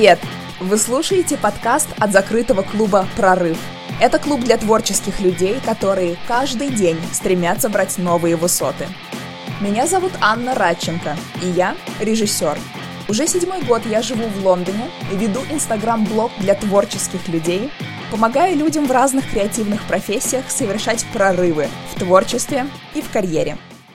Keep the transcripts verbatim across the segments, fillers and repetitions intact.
Привет! Вы слушаете подкаст от закрытого клуба «Прорыв». Это клуб для творческих людей, которые каждый день стремятся брать новые высоты. Меня зовут Анна Радченко, и я режиссер. Уже седьмой год я живу в Лондоне и веду инстаграм-блог для творческих людей, помогая людям в разных креативных профессиях совершать прорывы в творчестве и в карьере.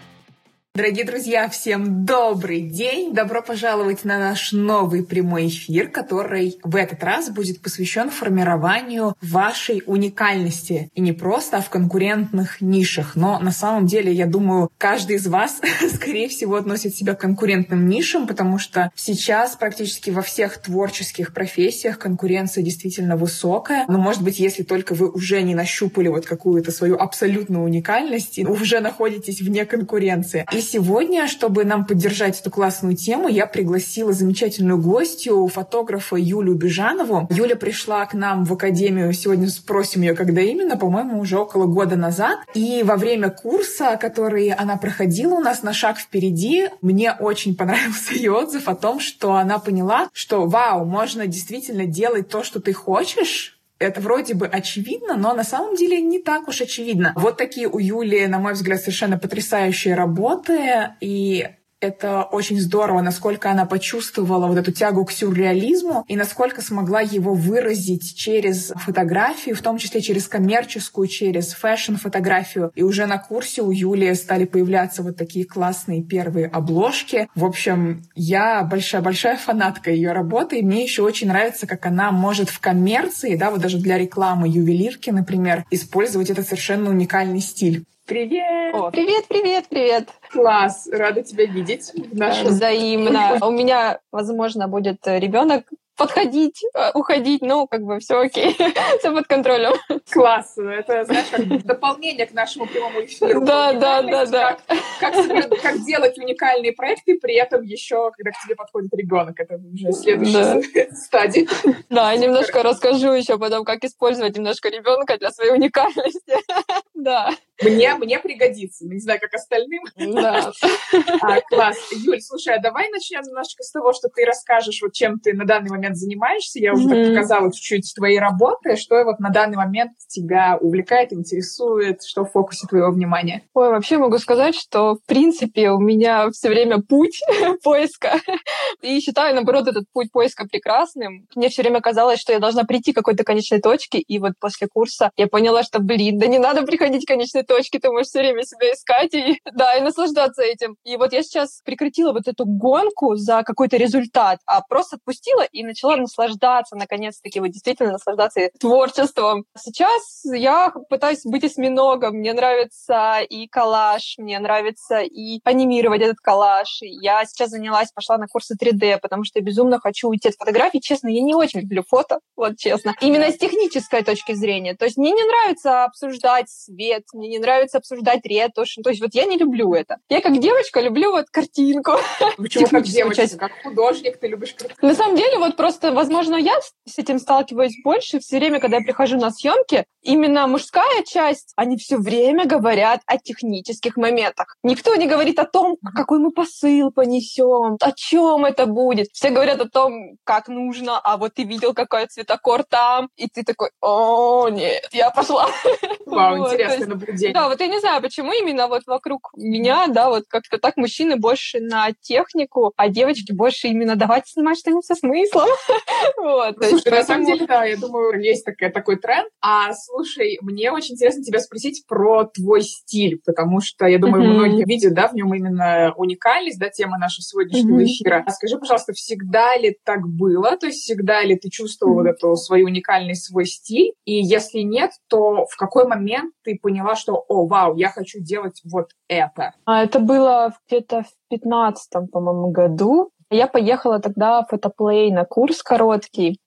Дорогие друзья, всем добрый день! Добро пожаловать на наш новый прямой эфир, который в этот раз будет посвящен формированию вашей уникальности. И не просто, а в конкурентных нишах. Но на самом деле, я думаю, каждый из вас, скорее всего, относит себя к конкурентным нишам, потому что сейчас практически во всех творческих профессиях конкуренция действительно высокая. Но, может быть, если только вы уже не нащупали вот какую-то свою абсолютную уникальность и уже находитесь вне конкуренции. И сегодня, чтобы нам поддержать эту классную тему, я пригласила замечательную гостью, фотографа Юлю Бежанову. Юля пришла к нам в академию, сегодня спросим ее, когда именно, по-моему, уже около года назад. И во время курса, который она проходила у нас на шаг впереди, мне очень понравился ее отзыв о том, что она поняла, что вау, можно действительно делать то, что ты хочешь. Это вроде бы очевидно, но на самом деле не так уж очевидно. Вот такие у Юли, на мой взгляд, совершенно потрясающие работы. И это очень здорово, насколько она почувствовала вот эту тягу к сюрреализму и насколько смогла его выразить через фотографию, в том числе через коммерческую, через фэшн-фотографию. И уже на курсе у Юли стали появляться вот такие классные первые обложки. В общем, я большая-большая фанатка ее работы, и мне еще очень нравится, как она может в коммерции, да, вот даже для рекламы ювелирки, например, использовать этот совершенно уникальный стиль. Привет! О, привет, привет, привет! Класс! Рада тебя видеть. Нашем... Взаимно. У меня, возможно, будет ребенок подходить, уходить, ну, как бы все окей, все под контролем. Класс! Это, знаешь, как дополнение к нашему прямому эфиру. Да, да, да, да. Как, как, как делать уникальные проекты, при этом еще, когда к тебе подходит ребенок. Это уже следующая да. стадия. Да, я немножко расскажу еще потом, как использовать немножко ребенка для своей уникальности. Да. Мне, мне пригодится. Не знаю, как остальным. Да. А, класс. Юль, слушай, а давай начнем немножечко с того, что ты расскажешь, вот чем ты на данный момент занимаешься. Я уже mm-hmm. так показала чуть-чуть твоей работы. Что вот на данный момент тебя увлекает, интересует, что в фокусе твоего внимания? Ой, вообще могу сказать, что, в принципе, у меня все время путь поиска. И считаю, наоборот, этот путь поиска прекрасным. Мне все время казалось, что я должна прийти к какой-то конечной точке. И вот после курса я поняла, что, блин, да не надо приходить к конечной точке, ты можешь все время себя искать и, да, и наслаждаться этим. И вот я сейчас прекратила вот эту гонку за какой-то результат, а просто отпустила и начала наслаждаться, наконец-таки, вот действительно наслаждаться творчеством. Сейчас я пытаюсь быть осьминогом. Мне нравится и коллаж, мне нравится и анимировать этот коллаж. Я сейчас занялась, пошла на курсы три дэ, потому что я безумно хочу уйти от фотографий. Честно, я не очень люблю фото, вот честно. Именно с технической точки зрения. То есть мне не нравится обсуждать свет, мне не нравится обсуждать ретушь. То есть вот я не люблю это. Я как девочка люблю вот картинку. Почему как девочка? Как художник ты любишь картинку? На самом деле, вот просто, возможно, я с этим сталкиваюсь больше. Все время, когда я прихожу на съемки, именно мужская часть, они все время говорят о технических моментах. Никто не говорит о том, какой мы посыл понесем, о чем это будет. Все говорят о том, как нужно, а вот ты видел, какой цветокор там, и ты такой: о, нет, я пошла. Вау, вот, интересное есть, наблюдение. Да, вот я не знаю, почему именно вот вокруг меня, да, вот как-то так мужчины больше на технику, а девочки больше именно давайте снимать что-нибудь со смыслом. Вот, слушай, есть, на поэтому... самом деле, да, я думаю, есть такой, такой тренд. А слушай, мне очень интересно тебя спросить про твой стиль, потому что, я думаю, mm-hmm. многие видят, да, в нем именно уникальность, да, тема нашего сегодняшнего mm-hmm. эфира. А скажи, пожалуйста, всегда ли так было? То есть всегда ли ты чувствовала mm-hmm. вот эту свою уникальность, свой стиль? И если нет, то в какой момент ты поняла, что, о, вау, я хочу делать вот это? А это было где-то в пятнадцатом, по-моему, году. Я поехала тогда в фотоплей на курс короткий.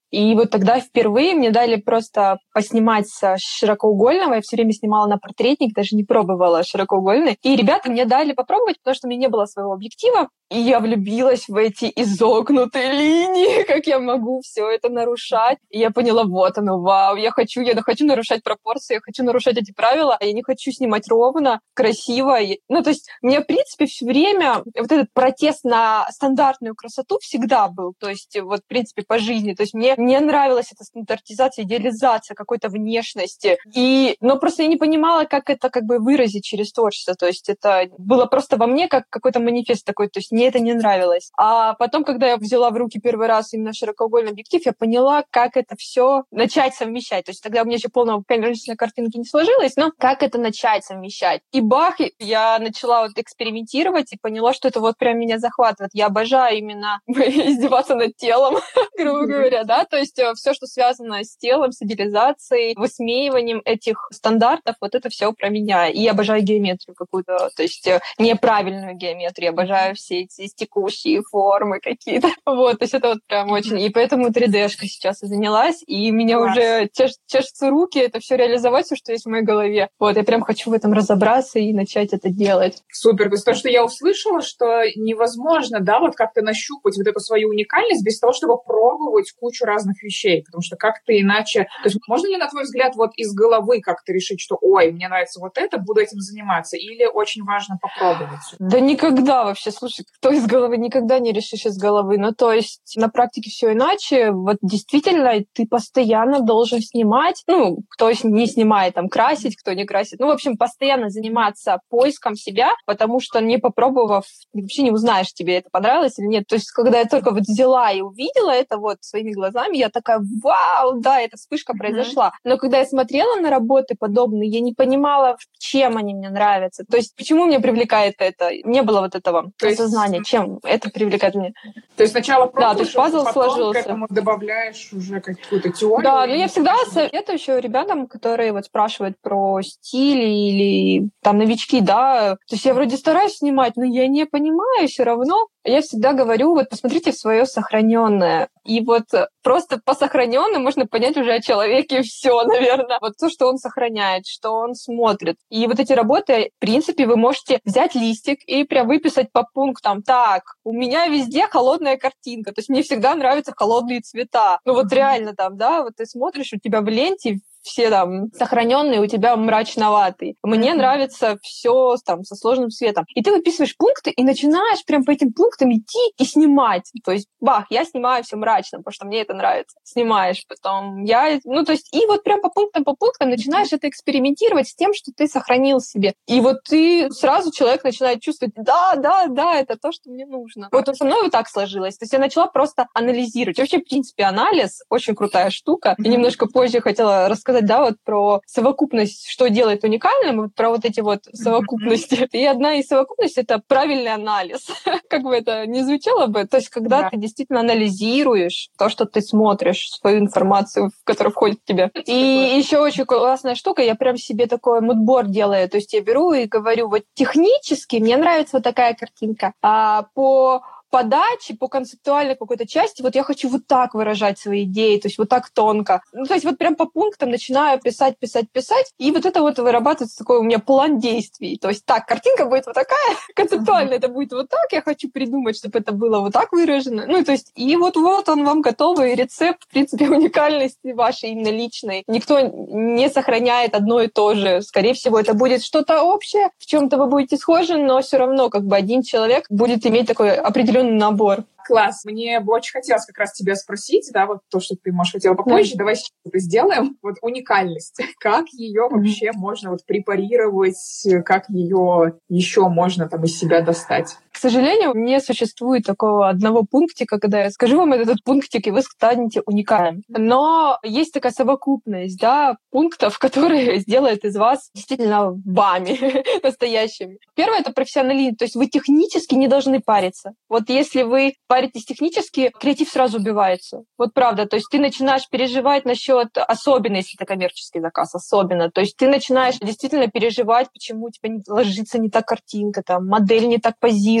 И вот тогда впервые мне дали просто поснимать с широкоугольного. Я все время снимала на портретник, даже не пробовала широкоугольный. И ребята мне дали попробовать, потому что у меня не было своего объектива. И я влюбилась в эти изогнутые линии, как я могу все это нарушать. И я поняла, вот оно, вау, я хочу, я хочу нарушать пропорции, я хочу нарушать эти правила, я не хочу снимать ровно, красиво. Ну, то есть у меня, в принципе, все время вот этот протест на стандартную красоту всегда был. То есть вот, в принципе, по жизни. То есть мне не нравилась эта стандартизация, идеализация какой-то внешности. И, но просто я не понимала, как это как бы выразить через творчество. То есть это было просто во мне как какой-то манифест такой. То есть мне это не нравилось. А потом, когда я взяла в руки первый раз именно широкоугольный объектив, я поняла, как это все начать совмещать. То есть тогда у меня еще полного, конечно, картинки не сложилось, но как это начать совмещать. И бах, я начала вот экспериментировать и поняла, что это вот прям меня захватывает. Я обожаю именно издеваться над телом, грубо говоря, да, то есть все, что связано с телом, с идеализацией, высмеиванием этих стандартов, вот это все про меня. И я обожаю геометрию какую-то, то есть неправильную геометрию, обожаю все эти текущие формы какие-то. Вот, то есть это вот прям очень... И поэтому три дэ-шкой сейчас и занялась, и меня Класс. Уже чеш... чешутся руки это все реализовать, все, что есть в моей голове. Вот, я прям хочу в этом разобраться и начать это делать. Супер. То есть то, что я услышала, что невозможно, да, вот как-то нащупать вот эту свою уникальность без того, чтобы пробовать кучу разных вещей, потому что как-то иначе... То есть можно ли, на твой взгляд, вот из головы как-то решить, что, ой, мне нравится вот это, буду этим заниматься, или очень важно попробовать? Да никогда вообще, слушай, кто из головы, никогда не решишь из головы. Ну, то есть на практике все иначе. Вот действительно ты постоянно должен снимать, ну, кто не снимает, там, красить, кто не красит. Ну, в общем, постоянно заниматься поиском себя, потому что не попробовав, вообще не узнаешь, тебе это понравилось или нет. То есть когда я только вот взяла и увидела это вот своими глазами, я такая, вау, да, эта вспышка произошла. Но когда я смотрела на работы подобные, я не понимала, чем они мне нравятся. То есть почему меня привлекает это? Не было вот этого то осознания, есть... чем это привлекает меня. То есть сначала пробуешь, да, то есть пазл потом сложился. к этому добавляешь уже какую-то теорию. Да, но я всегда советую еще ребятам, которые вот спрашивают про стиль или там новички, да. То есть я вроде стараюсь снимать, но я не понимаю все равно. Я всегда говорю, вот посмотрите в свое сохраненное. И вот просто по сохраненному можно понять уже о человеке все, наверное. Вот то, что он сохраняет, что он смотрит. И вот эти работы, в принципе, вы можете взять листик и прям выписать по пунктам. Так, у меня везде холодная картинка. То есть мне всегда нравятся холодные цвета. Ну вот реально там, да, вот ты смотришь, у тебя в ленте все там сохраненные, у тебя мрачноватые. Мне mm-hmm. нравится все там со сложным цветом. И ты выписываешь пункты и начинаешь прям по этим пунктам идти и снимать. То есть, бах, я снимаю все мрачно, потому что мне это нравится. Снимаешь потом. Я, ну, то есть, и вот прям по пунктам, по пунктам начинаешь mm-hmm. это экспериментировать с тем, что ты сохранил себе. И вот ты сразу человек начинает чувствовать, да, да, да, это то, что мне нужно. Вот со мной вот так сложилось. То есть я начала просто анализировать. Вообще, в принципе, анализ очень крутая штука. Mm-hmm. И немножко позже хотела рассказать сказать, да, вот про совокупность, что делает уникальным, вот про вот эти вот совокупности. Mm-hmm. И одна из совокупностей — это правильный анализ. Как бы это ни звучало бы, то есть когда yeah. ты действительно анализируешь то, что ты смотришь, свою информацию, которая входит в тебя. И еще очень классная штука, я прям себе такой мудборд делаю, то есть я беру и говорю, вот технически мне нравится вот такая картинка, а по подачи, по концептуальной какой-то части, вот я хочу вот так выражать свои идеи, то есть вот так тонко. Ну, то есть вот прям по пунктам начинаю писать, писать, писать, и вот это вот вырабатывается такой у меня план действий. То есть так, картинка будет вот такая, концептуально uh-huh. это будет вот так, я хочу придумать, чтобы это было вот так выражено. Ну, то есть и вот-вот он вам готовый рецепт, в принципе, уникальности вашей именно личной. Никто не сохраняет одно и то же. Скорее всего, это будет что-то общее, в чем-то вы будете схожи, но все равно как бы один человек будет иметь такой определенный набор. Класс. Мне бы очень хотелось как раз тебя спросить, да, вот то, что ты, может, хотела попозже, mm-hmm. давай сейчас это сделаем. Вот уникальность. Как ее mm-hmm. вообще можно вот препарировать, как ее еще можно там из себя достать? К сожалению, не существует такого одного пунктика, когда я скажу вам этот пунктик, и вы станете уникальным. Но есть такая совокупность, да, пунктов, которые сделают из вас действительно вами настоящими. Первое — это профессионализм, то есть вы технически не должны париться. Вот если вы паритесь технически, креатив сразу убивается. Вот правда, то есть ты начинаешь переживать насчет, особенно если это коммерческий заказ, особенно, то есть ты начинаешь действительно переживать, почему у тебя не ложится не та картинка, там, модель не так позирует,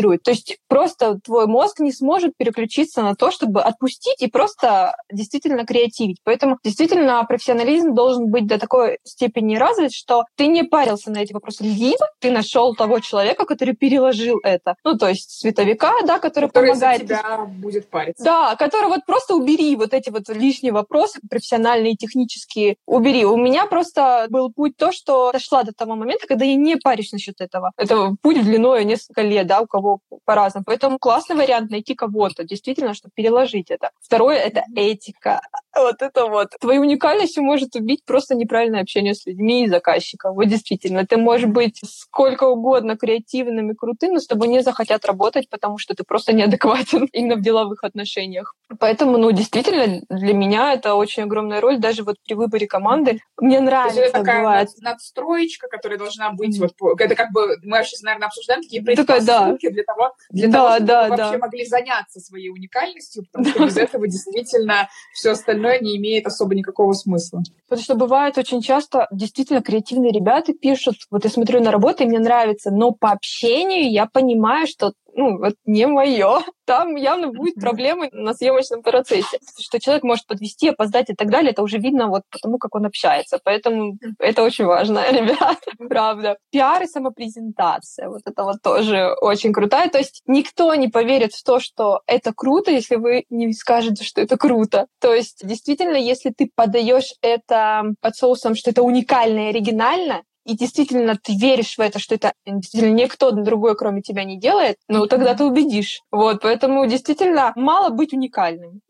блокирует. То есть просто твой мозг не сможет переключиться на то, чтобы отпустить и просто действительно креативить. Поэтому действительно профессионализм должен быть до такой степени развит, что ты не парился на эти вопросы. Либо ты нашел того человека, который переложил это. Ну, то есть световика, да, который, который помогает. Который за тебя будет париться. Да, который вот просто убери вот эти вот лишние вопросы профессиональные, технические, убери. У меня просто был путь то, что дошла до того момента, когда я не парюсь насчет этого. Это путь длиной несколько лет, да, у кого по-разному. Поэтому классный вариант найти кого-то, действительно, чтобы переложить это. Второе — это этика. Вот это вот. Твою уникальность может убить просто неправильное общение с людьми и заказчиком. Вот действительно, ты можешь быть сколько угодно креативным и крутым, но с тобой не захотят работать, потому что ты просто неадекватен именно в деловых отношениях. Поэтому, ну, действительно, для меня это очень огромная роль, даже вот при выборе команды. Мне нравится, это такая бывает. надстроечка, которая должна быть, mm-hmm. вот, это как бы, мы сейчас, наверное, обсуждаем такие предпосылки да. для того, для да, того, чтобы да, вы да. вообще могли заняться своей уникальностью, потому что без этого действительно все остальное не имеет особо никакого смысла. Потому что бывает очень часто действительно креативные ребята пишут, вот я смотрю на работу, и мне нравится, но по общению я понимаю, что ну, вот не мое. Там явно будут проблемы на съемочном процессе. Что человек может подвести, опоздать и так далее, это уже видно вот потому, как он общается. Поэтому это очень важно, ребята, правда. Пиар и самопрезентация, вот это вот тоже очень крутая. То есть никто не поверит в то, что это круто, если вы не скажете, что это круто. То есть действительно, если ты подаешь это под соусом, что это уникально и оригинально, и действительно ты веришь в это, что это действительно никто другой, кроме тебя, не делает, ну, тогда ты убедишь. Вот, поэтому действительно мало быть уникальным.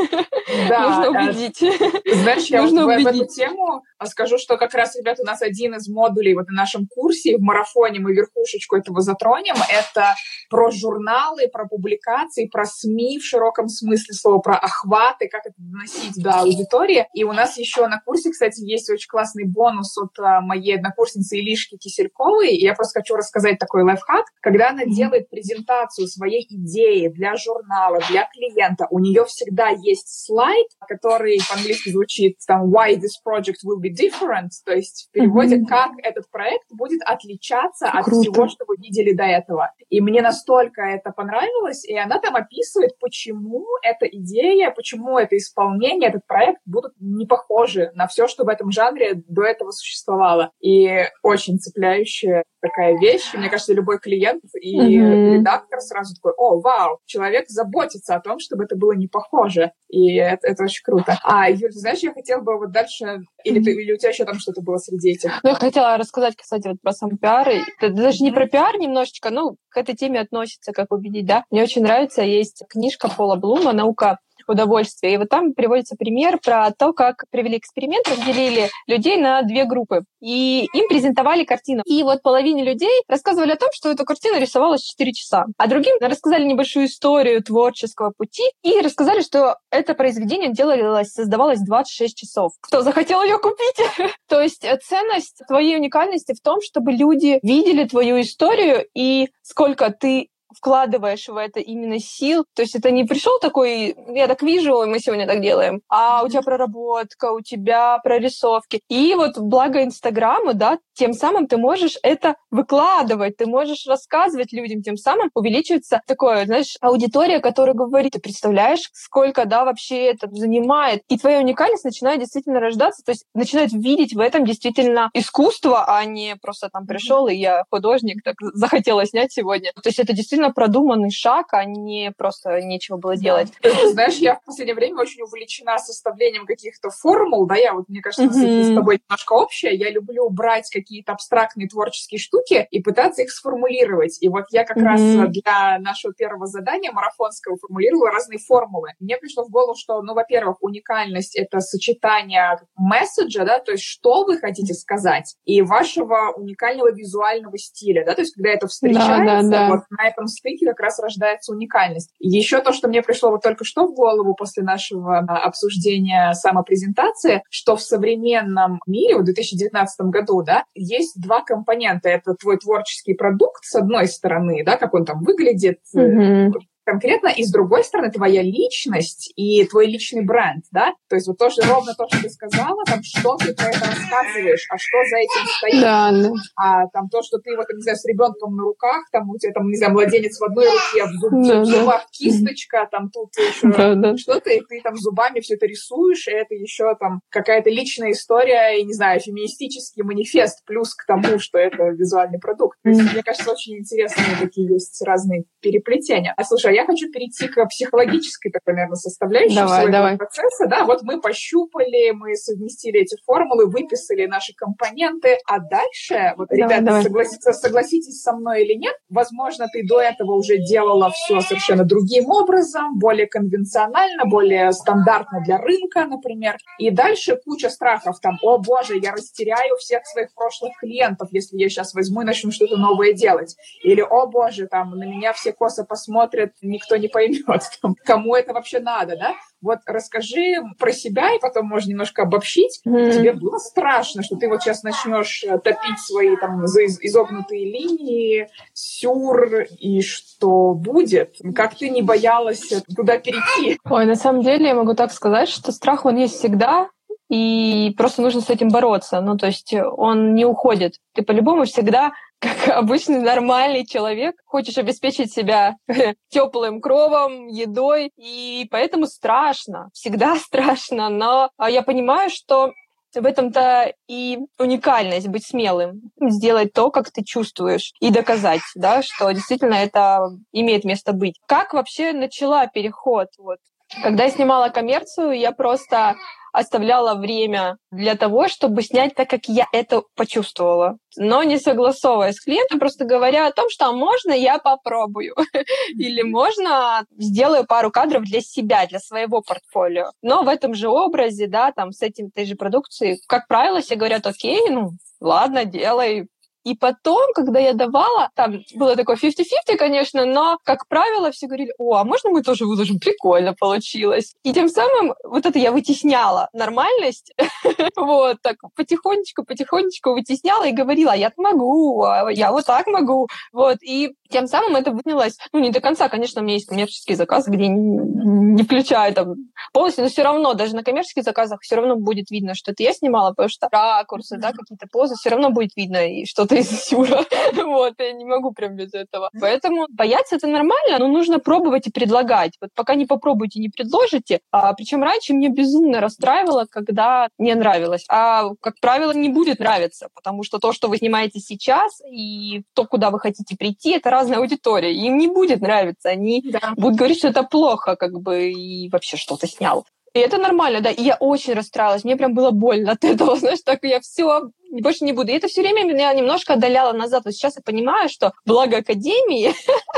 Да, нужно убедить. Знаешь, я нужно вот убедить. в эту тему скажу, что как раз, ребята, у нас один из модулей вот на нашем курсе, в марафоне мы верхушечку этого затронем, это про журналы, про публикации, про СМИ в широком смысле слова, про охваты, как это доносить до аудитории. И у нас еще на курсе, кстати, есть очень классный бонус от моей однокурсницы Илишки Кисельковой. И я просто хочу рассказать такой лайфхак. Когда она делает презентацию своей идеи для журнала, для клиента, у нее всегда есть слайд, который по-английски звучит там «Why this project will be different», то есть в переводе mm-hmm. «Как этот проект будет отличаться от Круто. Всего, что вы видели до этого». И мне настолько это понравилось, и она там описывает, почему эта идея, почему это исполнение, этот проект будут не похожи на все, что в этом жанре до этого существовало. И очень цепляющая такая вещь. Мне кажется, любой клиент и mm-hmm. редактор сразу такой: «О, вау, человек заботится о том, чтобы это было не похоже». И это, это очень круто. А, Юль, ты знаешь, я хотела бы вот дальше... Или, ты, или у тебя еще там что-то было среди этих? Ну, я хотела рассказать, кстати, вот про сам пиар. Это даже не про пиар немножечко, ну, к этой теме относится, как убедить, да. Мне очень нравится, есть книжка Пола Блума «Наука удовольствия». И вот там приводится пример про то, как провели эксперимент, разделили людей на две группы. И им презентовали картину. И вот половине людей рассказывали о том, что эту картину рисовалась четыре часа. А другим рассказали небольшую историю творческого пути и рассказали, что это произведение делалось, создавалось двадцать шесть часов. Кто захотел ее купить? То есть ценность твоей уникальности в том, чтобы люди видели твою историю и сколько ты вкладываешь в это именно сил. То есть это не пришел такой, я так вижу, мы сегодня так делаем, а у тебя проработка, у тебя прорисовки. И вот благо Инстаграма, да, тем самым ты можешь это выкладывать, ты можешь рассказывать людям, тем самым увеличивается такое, знаешь, аудитория, которая говорит: ты представляешь, сколько, да, вообще это занимает. И твоя уникальность начинает действительно рождаться, то есть начинают видеть в этом действительно искусство, а не просто там пришел, и я художник, так захотела снять сегодня. То есть это действительно продуманный шаг, а не просто нечего было делать. Да. Ты знаешь, я в последнее время очень увлечена составлением каких-то формул, да, я вот, мне кажется, mm-hmm. с тобой немножко общая, я люблю брать какие-то абстрактные творческие штуки и пытаться их сформулировать. И вот я как mm-hmm. раз для нашего первого задания марафонского формулировала разные формулы. Мне пришло в голову, что, ну, во-первых, уникальность — это сочетание месседжа, да, то есть что вы хотите сказать, и вашего уникального визуального стиля, да, то есть когда это встречается, да, да, да. вот на этом стыке как раз рождается уникальность. Еще то, что мне пришло вот только что в голову после нашего обсуждения самопрезентации, что в современном мире, в две тысячи девятнадцатом году, да, есть два компонента. Это твой творческий продукт, с одной стороны, да, как он там выглядит, mm-hmm. конкретно, и с другой стороны, твоя личность и твой личный бренд, да? То есть вот тоже ровно то, что ты сказала, там, что ты про это рассказываешь, а что за этим стоит. Да, да. А там то, что ты вот, не знаю, с ребенком на руках, там у тебя там, не знаю, младенец в одной руке, в, зуб, да, в зубах да. кисточка, там тут еще да, да. что-то, и ты там зубами все это рисуешь, и это еще там какая-то личная история, и, не знаю, феминистический манифест, плюс к тому, что это визуальный продукт. То есть, мне кажется, очень интересные такие есть разные переплетения. А слушай, а я хочу перейти к психологической такой, наверное, составляющей давай, всего давай. этого процесса. Да, вот мы пощупали, мы совместили эти формулы, выписали наши компоненты, а дальше, вот, давай, ребята, давай. Согласитесь, согласитесь со мной или нет, возможно, ты до этого уже делала все совершенно другим образом, более конвенционально, более стандартно для рынка, например, и дальше куча страхов, там, о боже, я растеряю всех своих прошлых клиентов, если я сейчас возьму и начну что-то новое делать, или, о боже, там, на меня все косо посмотрят, никто не поймет, там, кому это вообще надо, да? Вот расскажи про себя, и потом можно немножко обобщить. Mm-hmm. Тебе было страшно, что ты вот сейчас начнешь топить свои там изогнутые линии, сюр, и что будет? Как ты не боялась туда перейти? Ой, на самом деле я могу так сказать, что страх, он есть всегда, и просто нужно с этим бороться. Ну, то есть он не уходит. Ты по-любому всегда, как обычный нормальный человек, хочешь обеспечить себя теплым кровом, едой, и поэтому страшно, всегда страшно. Но я понимаю, что в этом-то и уникальность быть смелым, сделать то, как ты чувствуешь, и доказать, да, что действительно это имеет место быть. Как вообще начала переход? Вот. Когда я снимала коммерцию, я просто оставляла время для того, чтобы снять так, как я это почувствовала, но не согласовывая с клиентом, просто говоря о том, что а можно я попробую, или можно сделаю пару кадров для себя, для своего портфолио. Но в этом же образе, да, там с этим, той же продукцией, как правило, все говорят, окей, ну ладно, делай. И потом, когда я давала, там было такое фифти-фифти, конечно, но, как правило, все говорили, о, а можно мы тоже выложим? Прикольно получилось. И тем самым вот это я вытесняла нормальность, вот, так потихонечку-потихонечку вытесняла и говорила, я могу, я вот так могу, вот, и тем самым это вынялось, ну, не до конца, конечно, у меня есть коммерческие заказы, где не включаю там полностью, но все равно, даже на коммерческих заказах все равно будет видно, что это я снимала, потому что ракурсы, да, какие-то позы, все равно будет видно, и что-то из сюра. Вот, я не могу прям без этого. Поэтому бояться это нормально, но нужно пробовать и предлагать. Вот пока не попробуете, не предложите. А, причем раньше мне безумно расстраивало, когда не нравилось. А, как правило, не будет нравиться, потому что то, что вы снимаете сейчас, и то, куда вы хотите прийти, это разная аудитория. Им не будет нравиться. Они да. будут говорить, что это плохо, как бы, и вообще что-то снял. И это нормально, да. И я очень расстраивалась. Мне прям было больно от этого. Знаешь, так я все больше не буду. И это все время меня немножко отдаляло назад. Вот сейчас я понимаю, что благо Академии,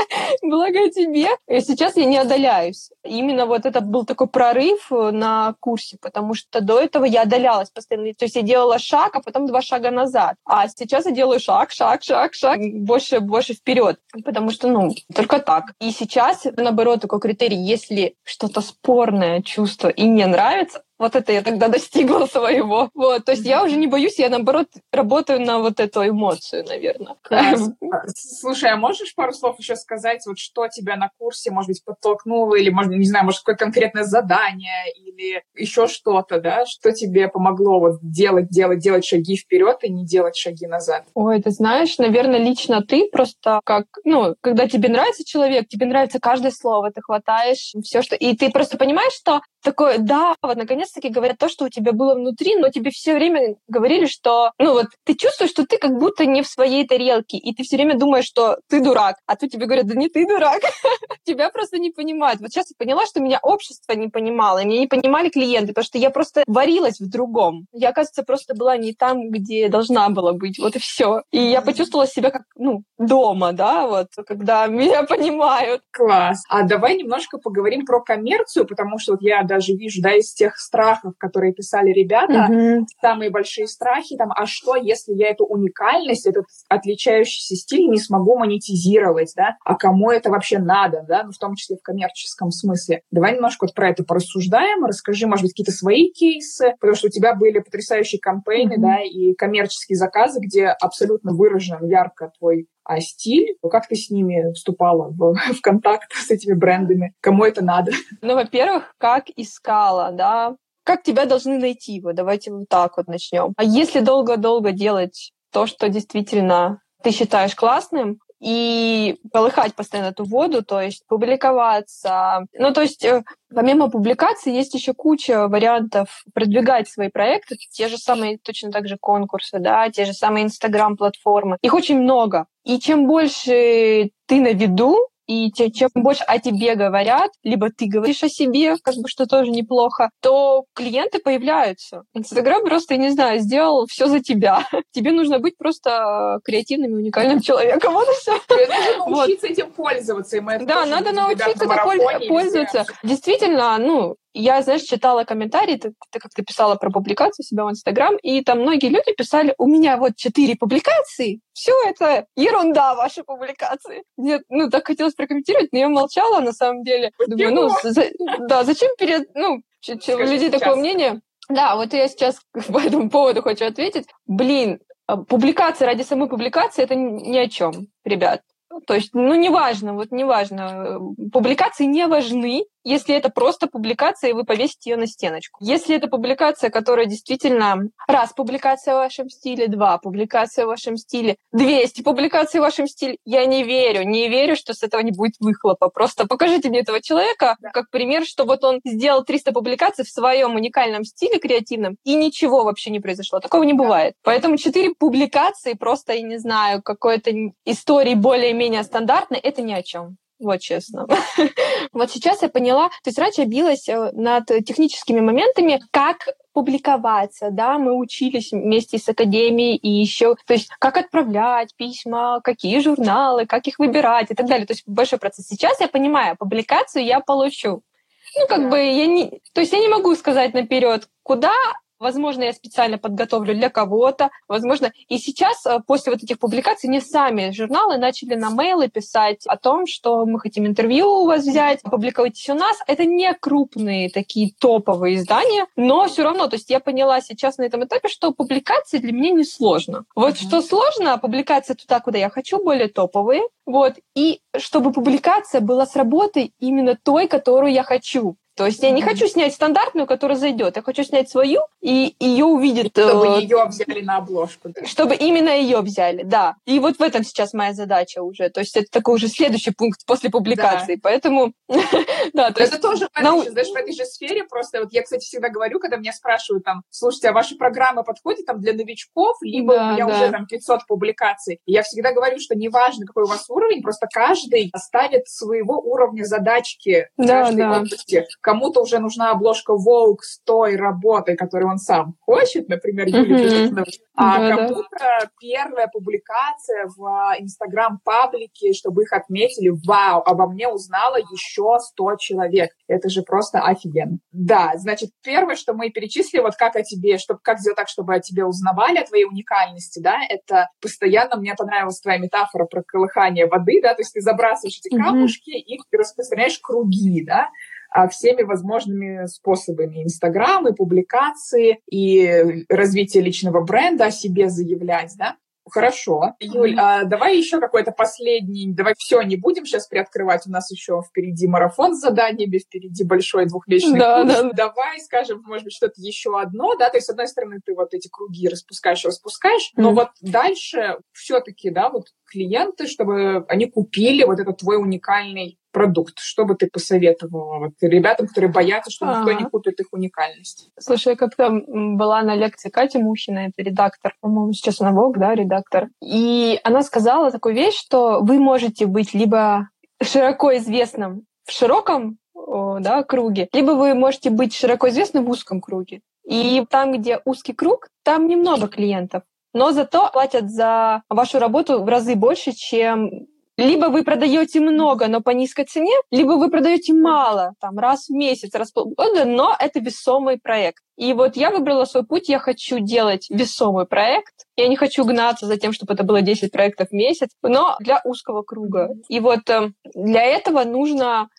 благо тебе, и сейчас я не отдаляюсь. Именно вот это был такой прорыв на курсе, потому что до этого я отдалялась постоянно. То есть я делала шаг, а потом два шага назад. А сейчас я делаю шаг, шаг, шаг, шаг, больше, больше вперед. Потому что, ну, только так. И сейчас, наоборот, такой критерий, если что-то спорное чувство и не нравится, вот это я тогда достигла своего. Вот, то есть я уже не боюсь, я, наоборот, работаю на вот эту эмоцию, наверное. Класс. Слушай, а можешь пару слов еще сказать, вот что тебя на курсе, может быть, подтолкнуло, или, может, не знаю, может, какое конкретное задание, или еще что-то, да, что тебе помогло вот делать, делать, делать шаги вперед и не делать шаги назад? Ой, ты знаешь, наверное, лично ты просто как, ну, когда тебе нравится человек, тебе нравится каждое слово, ты хватаешь все, что... И ты просто понимаешь, что такое, да, вот наконец-таки говорят то, что у тебя было внутри, но тебе все время говорили, что, ну вот, ты чувствуешь, что ты как будто не в своей тарелке, и ты все время думаешь, что ты дурак, а тут тебе говорят, да не ты дурак, тебя просто не понимают. Вот сейчас я поняла, что меня общество не понимало, меня не понимали клиенты, потому что я просто варилась в другом. Я, оказывается, просто была не там, где должна была быть, вот и все. И я почувствовала себя как, ну, дома, да, вот, когда меня понимают. Класс. А давай немножко поговорим про коммерцию, потому что вот я даже вижу, да, из тех страхов, которые писали ребята, mm-hmm. самые большие страхи, там, а что, если я эту уникальность, этот отличающийся стиль не смогу монетизировать, да, а кому это вообще надо, да, ну, в том числе в коммерческом смысле. Давай немножко вот про это порассуждаем, расскажи, может быть, какие-то свои кейсы, потому что у тебя были потрясающие кампейны, mm-hmm. да, и коммерческие заказы, где абсолютно выражен ярко твой а стиль. Как ты с ними вступала в, в контакт с этими брендами? Кому это надо? Ну, во-первых, как искала, да, как тебя должны найти, вот давайте вот так вот начнем. А если долго-долго делать то, что действительно ты считаешь классным, и полыхать постоянно эту воду, то есть публиковаться. Ну, то есть помимо публикаций есть еще куча вариантов продвигать свои проекты, те же самые точно так же конкурсы, да, те же самые Инстаграм-платформы. Их очень много. И чем больше ты на виду, и те, чем больше о тебе говорят, либо ты говоришь о себе, как бы, что тоже неплохо, то клиенты появляются. Инстаграм просто, я не знаю, сделал все за тебя. Тебе нужно быть просто креативным и уникальным человеком. Вот и все. Нужно научиться этим пользоваться. Да, надо научиться этим пользоваться. Действительно, ну, я, знаешь, читала комментарии, ты, ты как-то писала про публикацию себя в Инстаграм, и там многие люди писали, у меня вот четыре публикации, все это ерунда, ваши публикации. Нет, ну, так хотелось прокомментировать, но я молчала, на самом деле. Думаю, ну, за, да, зачем перед, ну, у людей такое мнение? Да, вот я сейчас по этому поводу хочу ответить. Блин, публикация ради самой публикации, это ни о чем, ребят. То есть, ну, неважно, вот неважно. Публикации не важны, если это просто публикация, и вы повесите ее на стеночку. Если это публикация, которая действительно... Раз, публикация в вашем стиле, два, публикация в вашем стиле, двести публикаций в вашем стиле, я не верю, не верю, что с этого не будет выхлопа. Просто покажите мне этого человека, да, как пример, что вот он сделал триста публикаций в своем уникальном стиле креативном, и ничего вообще не произошло. Такого не бывает. Да. Поэтому четыре публикации, просто, я не знаю, какой-то истории более-менее стандартной, это ни о чем. Вот честно. Вот сейчас я поняла, то есть раньше я билась над техническими моментами, как публиковаться, да, мы учились вместе с академией и еще, то есть как отправлять письма, какие журналы, как их выбирать и так далее. То есть большой процесс. Сейчас я понимаю, публикацию я получу. Ну, как бы я не... То есть я не могу сказать наперед, куда... Возможно, я специально подготовлю для кого-то, возможно. И сейчас, после вот этих публикаций, мне сами журналы начали на мейлы писать о том, что мы хотим интервью у вас взять, опубликовайтесь у нас. Это не крупные такие топовые издания, но все равно, то есть я поняла сейчас на этом этапе, что публикации для меня не сложно. Вот mm-hmm. что сложно, публикация туда, куда я хочу, более топовые. Вот. И чтобы публикация была с работой именно той, которую я хочу. То есть я не хочу снять стандартную, которая зайдет. Я хочу снять свою, и ее увидят. Чтобы э, ее взяли на обложку. Да. Чтобы именно ее взяли, да. И вот в этом сейчас моя задача уже. То есть это такой уже следующий пункт после публикации. Да. Поэтому, да. То это тоже, знаешь, в этой же сфере просто. Вот я, кстати, всегда говорю, когда меня спрашивают, там, слушайте, а ваша программа подходит там для новичков, либо да, у меня да. уже там пятьсот публикаций. И я всегда говорю, что неважно, какой у вас уровень, просто каждый ставит своего уровня задачки в да, каждой да. области. Кому-то уже нужна обложка Vogue с той работой, которую он сам хочет, например, Юлия mm-hmm. а да, кому-то да. первая публикация в Инстаграм-паблике, чтобы их отметили, вау, обо мне узнало еще сто человек. Это же просто офигенно. Да, значит, первое, что мы перечислили, вот как о тебе, чтобы, как сделать так, чтобы о тебе узнавали, о твоей уникальности, да, это постоянно, мне понравилась твоя метафора про колыхание воды, да, то есть ты забрасываешь эти камушки mm-hmm. и ты распространяешь круги, да, всеми возможными способами. Инстаграм, и публикации, и развитие личного бренда, о себе заявлять, да? Хорошо. Юль, а давай еще какой-то последний, давай все не будем сейчас приоткрывать, у нас еще впереди марафон с заданиями, впереди большой двухмесячный да, курс. Да. Давай скажем, может быть, что-то еще одно, да, то есть, с одной стороны, ты вот эти круги распускаешь, распускаешь, mm. но вот дальше все-таки, да, вот клиенты, чтобы они купили вот этот твой уникальный продукт. Что бы ты посоветовала вот ребятам, которые боятся, что никто А-а-а. не купит их уникальность? Слушай, я как-то была на лекции Кати Мухиной, это редактор, по-моему, сейчас она Vogue, да, редактор. И она сказала такую вещь, что вы можете быть либо широко известным в широком о, да, круге, либо вы можете быть широко известным в узком круге. И там, где узкий круг, там немного клиентов. Но зато платят за вашу работу в разы больше, чем... Либо вы продаете много, но по низкой цене, либо вы продаете мало, там, раз в месяц, раз в полгода, но это весомый проект. И вот я выбрала свой путь, я хочу делать весомый проект, я не хочу гнаться за тем, чтобы это было десять проектов в месяц, но для узкого круга. И вот для этого нужно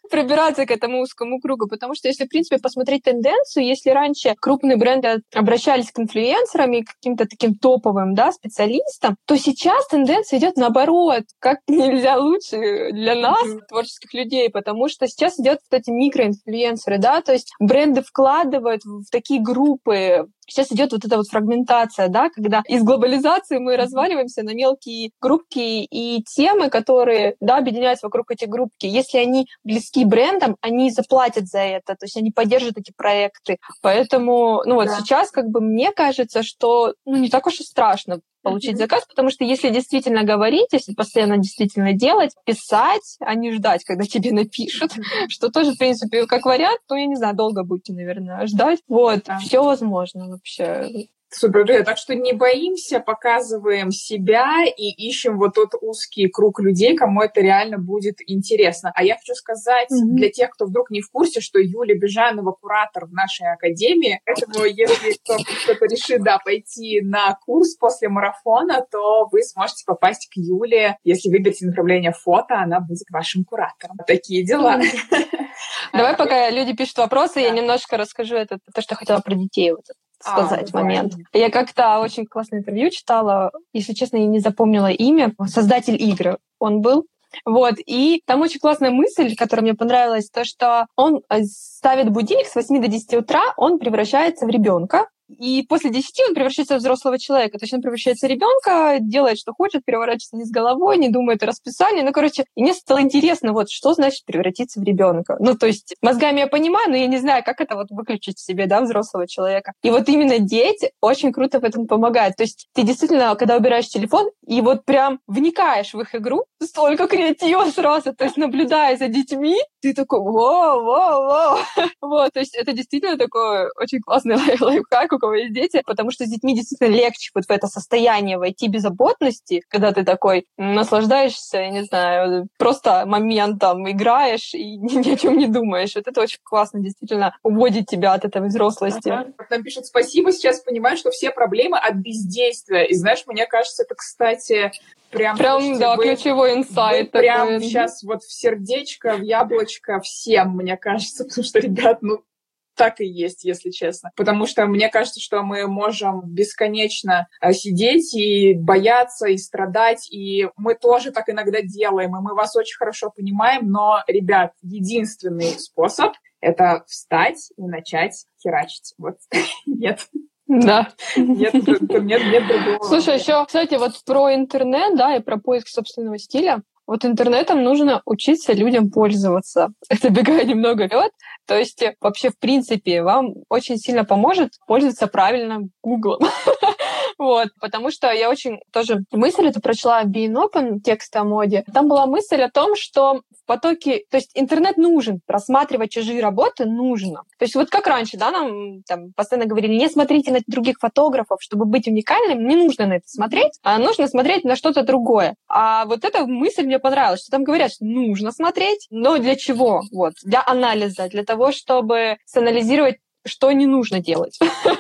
пробираться к этому узкому кругу, потому что если, в принципе, посмотреть тенденцию, если раньше крупные бренды обращались к инфлюенсерам и к каким-то таким топовым, да, специалистам, то сейчас тенденция идет наоборот, как нельзя лучше для нас, mm-hmm. творческих людей, потому что сейчас идет, кстати, микроинфлюенсеры, да, то есть бренды вкладывают в такие группы. Сейчас идет вот эта вот фрагментация, да, когда из глобализации мы разваливаемся на мелкие группки и темы, которые, да, объединяются вокруг этих группки. Если они близки брендам, они заплатят за это, то есть они поддержат эти проекты. Поэтому, ну вот да. сейчас, как бы, мне кажется, что ну, не так уж и страшно получить mm-hmm. заказ, потому что если действительно говорить, если постоянно действительно делать, писать, а не ждать, когда тебе напишут, mm-hmm. что тоже, в принципе, как вариант, ну, я не знаю, долго будете, наверное, ждать. Вот, yeah. все возможно вообще. Супер, так что не боимся, показываем себя и ищем вот тот узкий круг людей, кому это реально будет интересно. А я хочу сказать mm-hmm. для тех, кто вдруг не в курсе, что Юлия Бежанова куратор в нашей академии, поэтому если кто-то решит, да, пойти на курс после марафона, то вы сможете попасть к Юле. Если выберете направление фото, она будет вашим куратором. Такие дела. Давай, пока люди пишут вопросы, я немножко расскажу это, то, что хотела про детей вот сказать а, момент. Я как-то очень классное интервью читала, если честно, я не запомнила имя, создатель игры он был. Вот, и там очень классная мысль, которая мне понравилась, то, что он ставит будильник с восьми до десяти утра, он превращается в ребенка. И после десяти он превращается в взрослого человека. То есть он превращается в ребенка, делает, что хочет, переворачивается вниз головой, не думает о расписании. Ну, короче, и мне стало интересно, вот, что значит превратиться в ребенка. Ну, то есть мозгами я понимаю, но я не знаю, как это вот выключить в себе, да, взрослого человека. И вот именно дети очень круто в этом помогают. То есть ты действительно, когда убираешь телефон, и вот прям вникаешь в их игру, столько креатива сразу, то есть наблюдая за детьми, ты такой, воу, воу, воу. Вот, то есть это действительно такой очень классный лайфхак, у кого есть дети, потому что с детьми действительно легче вот в это состояние войти беззаботности, когда ты такой наслаждаешься, я не знаю, просто моментом играешь и ни о чем не думаешь. Вот это очень классно, действительно уводит тебя от этой взрослости. Ага. Нам пишут спасибо, сейчас понимаю, что все проблемы от бездействия. И знаешь, мне кажется, это, кстати, прям... Прям, слушайте, да, вы, ключевой инсайт. Вы прям такой. Сейчас вот в сердечко, в яблочко всем, мне кажется, потому что, ребят, ну, так и есть, если честно. Потому что мне кажется, что мы можем бесконечно сидеть и бояться, и страдать, и мы тоже так иногда делаем, и мы вас очень хорошо понимаем, но, ребят, единственный способ — это встать и начать херачить. Вот нет. Да. Нет, нет, нет другого. Слушай, еще, кстати, вот про интернет, да, и про поиск собственного стиля. Вот интернетом нужно учиться людям пользоваться. Это бегая немного вперед. То есть вообще, в принципе, вам очень сильно поможет пользоваться правильно Гуглом. Вот, потому что я очень тоже мысль эту прочла в Being Open, текст о моде. Там была мысль о том, что в потоке... То есть интернет нужен, просматривать чужие работы нужно. То есть вот как раньше, да, нам там постоянно говорили, не смотрите на других фотографов, чтобы быть уникальным, не нужно на это смотреть, а нужно смотреть на что-то другое. А вот эта мысль мне понравилась, что там говорят, что нужно смотреть, но для чего? Вот, для анализа, для того, чтобы санализировать, что не нужно делать.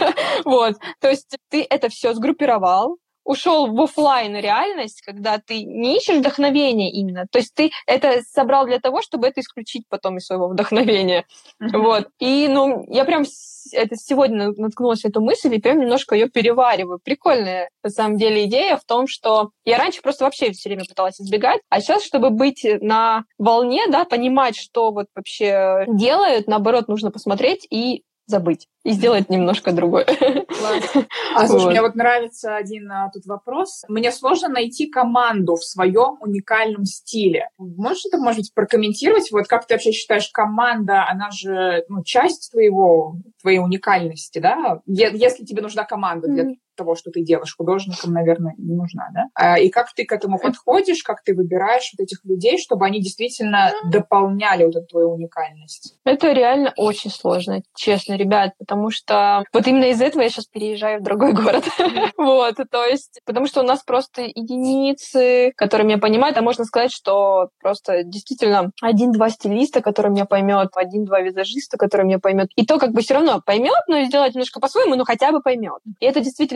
Вот. То есть ты это все сгруппировал, ушел в офлайн реальность, когда ты не ищешь вдохновения именно. То есть ты это собрал для того, чтобы это исключить потом из своего вдохновения. Uh-huh. Вот. И, ну, я прям это сегодня наткнулась на эту мысль и прям немножко ее перевариваю. Прикольная, на самом деле, идея в том, что я раньше просто вообще все время пыталась избегать, а сейчас, чтобы быть на волне, да, понимать, что вот вообще делают, наоборот, нужно посмотреть и забыть. И сделать немножко другое. Класс. А, слушай, вот. Мне вот нравится один а, тут вопрос. Мне сложно найти команду в своем уникальном стиле. Можешь это, может быть, прокомментировать? Вот как ты вообще считаешь, команда, она же, ну, часть твоего, твоей уникальности, да? Если тебе нужна команда для mm-hmm. того, что ты делаешь, художникам, наверное, не нужна, да? А, и как ты к этому подходишь, как ты выбираешь вот этих людей, чтобы они действительно mm-hmm. дополняли вот эту твою уникальность? Это реально очень сложно, честно, ребят, потому что вот именно из этого я сейчас переезжаю в другой город. Вот, то есть, потому что у нас просто единицы, которые меня понимают, а можно сказать, что просто действительно один-два стилиста, который меня поймет, один-два визажиста, который меня поймет. И то как бы все равно поймет, но сделать немножко по-своему, но хотя бы поймет. И это действительно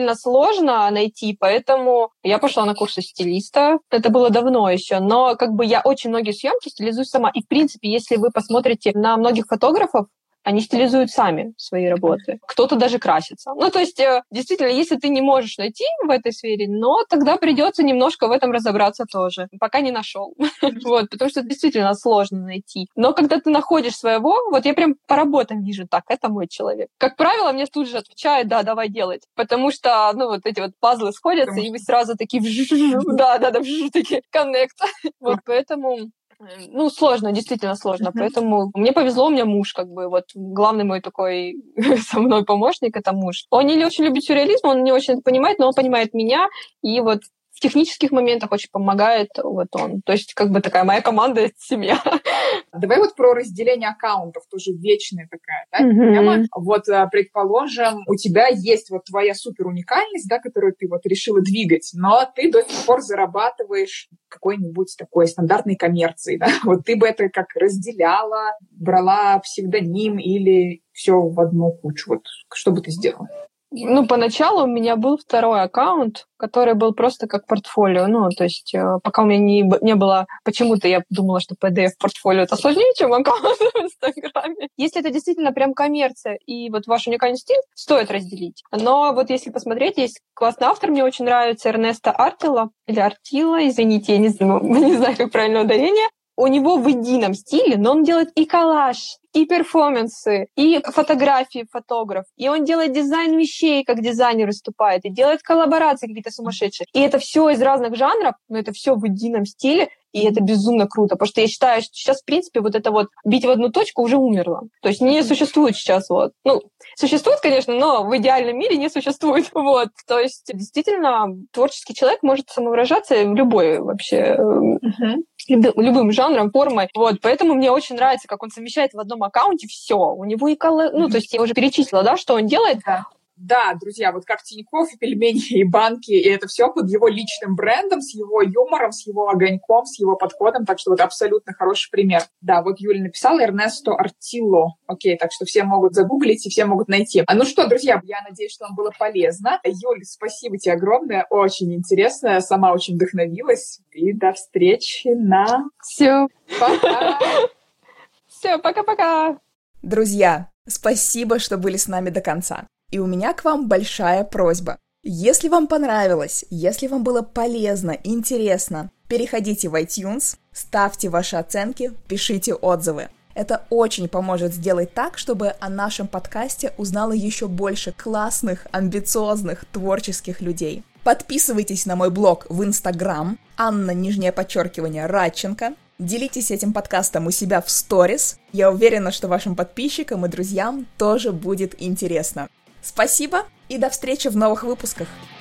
действительно сложно найти, поэтому я пошла на курсы стилиста. Это было давно еще, но как бы я очень многие съемки стилизую сама. И, в принципе, если вы посмотрите на многих фотографов, они стилизуют сами свои работы. Кто-то даже красится. Ну, то есть, действительно, если ты не можешь найти в этой сфере, но тогда придется немножко в этом разобраться тоже. Пока не нашел. Вот, потому что действительно сложно найти. Но когда ты находишь своего, вот я прям по работам вижу, так, это мой человек. Как правило, мне тут же отвечают, да, давай делать. Потому что, ну, вот эти вот пазлы сходятся, и вы сразу такие, да, да, да, такие, коннект. Вот, поэтому... Ну, сложно, действительно сложно. Uh-huh. Поэтому мне повезло, у меня муж, как бы, вот, главный мой такой со мной помощник — это муж. Он не очень любит сюрреализм, он не очень это понимает, но он понимает меня, и вот в технических моментах очень помогает вот он. То есть, как бы, такая моя команда — это семья. Давай вот про разделение аккаунтов, тоже вечная такая, да, mm-hmm. тема. Вот, предположим, у тебя есть вот твоя супер уникальность, да, которую ты вот решила двигать, но ты до сих пор зарабатываешь какой-нибудь такой стандартной коммерцией, да. Вот ты бы это как разделяла, брала псевдоним или все в одну кучу. Вот что бы ты сделала? Ну, поначалу у меня был второй аккаунт, который был просто как портфолио. Ну, то есть, пока у меня не, не было... Почему-то я думала, что пи ди эф-портфолио это сложнее, чем аккаунт в Инстаграме. Если это действительно прям коммерция и вот ваш уникальный стиль, стоит разделить. Но вот если посмотреть, есть классный автор, мне очень нравится, Эрнесто Артила, или Артила, извините, я не знаю, не знаю, как правильное ударение. У него в едином стиле, но он делает и коллаж, и перформансы, и фотографии фотограф, и он делает дизайн вещей, как дизайнер выступает, и делает коллаборации какие-то сумасшедшие. И это все из разных жанров, но это все в едином стиле, и это безумно круто, потому что я считаю, что сейчас, в принципе, вот это вот бить в одну точку уже умерло. То есть не существует сейчас вот. Ну, существует, конечно, но в идеальном мире не существует. Вот. То есть действительно творческий человек может самовыражаться в любой вообще... Uh-huh. любым жанром, формой. Вот, поэтому мне очень нравится, как он совмещает в одном аккаунте все. У него и коло... Ну, то есть я уже перечислила, да, что он делает. Да. Да, друзья, вот как Тинькофф, и пельмени, и банки, и это все под его личным брендом, с его юмором, с его огоньком, с его подходом, так что вот абсолютно хороший пример. Да, вот Юля написала Эрнесто Артило. Окей, так что все могут загуглить и все могут найти. А ну что, друзья, я надеюсь, что вам было полезно. Юль, спасибо тебе огромное, очень интересно, сама очень вдохновилась. И до встречи на... Все. Пока. Все, пока-пока. Друзья, спасибо, что были с нами до конца. И у меня к вам большая просьба. Если вам понравилось, если вам было полезно, интересно, переходите в iTunes, ставьте ваши оценки, пишите отзывы. Это очень поможет сделать так, чтобы о нашем подкасте узнало еще больше классных, амбициозных, творческих людей. Подписывайтесь на мой блог в Instagram, Анна, нижнее подчеркивание, Радченко. Делитесь этим подкастом у себя в сторис. Я уверена, что вашим подписчикам и друзьям тоже будет интересно. Спасибо и до встречи в новых выпусках!